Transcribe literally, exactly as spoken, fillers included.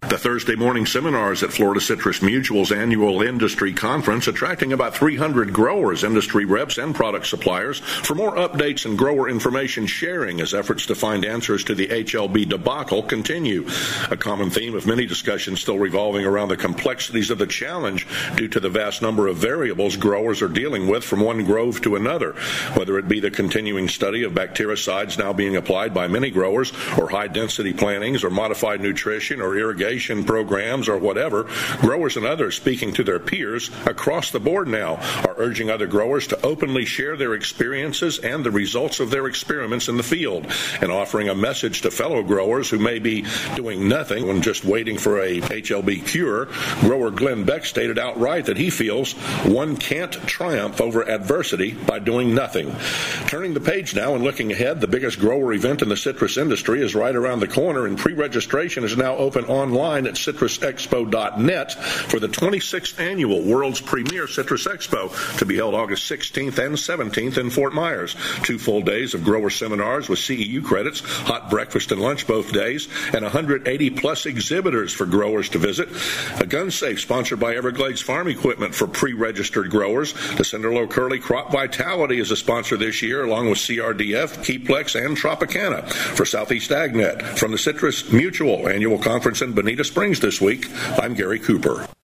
The Thursday morning seminars at Florida Citrus Mutual's annual industry conference attracting about three hundred growers, industry reps, and product suppliers for more updates and grower information sharing as efforts to find answers to the H L B debacle continue. A common theme of many discussions still revolving around the complexities of the challenge due to the vast number of variables growers are dealing with from one grove to another, whether it be the continuing study of bactericides now being applied by many growers, or high-density plantings, or modified nutrition, or irrigation programs, or whatever. Growers and others speaking to their peers across the board now are urging other growers to openly share their experiences and the results of their experiments in the field, and offering a message to fellow growers who may be doing nothing when just waiting for a H L B cure. Grower Glenn Beck stated outright that he feels one can't triumph over adversity by doing nothing. Turning the page now and looking ahead, the biggest grower event in the citrus industry is right around the corner, and pre-registration is now open online at citrus expo dot net for the twenty-sixth annual World's Premier Citrus Expo to be held August sixteenth and seventeenth in Fort Myers. Two full days of grower seminars with C E U credits, hot breakfast and lunch both days, and one hundred eighty plus exhibitors for growers to visit. A gun safe sponsored by Everglades Farm Equipment for pre-registered growers. The Cinderlo Curly Crop Vitality is a sponsor this year, along with C R D F, Keyplex, and Tropicana. For Southeast AgNet, from the Citrus Mutual Annual Conference in Bonita Springs this week, I'm Gary Cooper.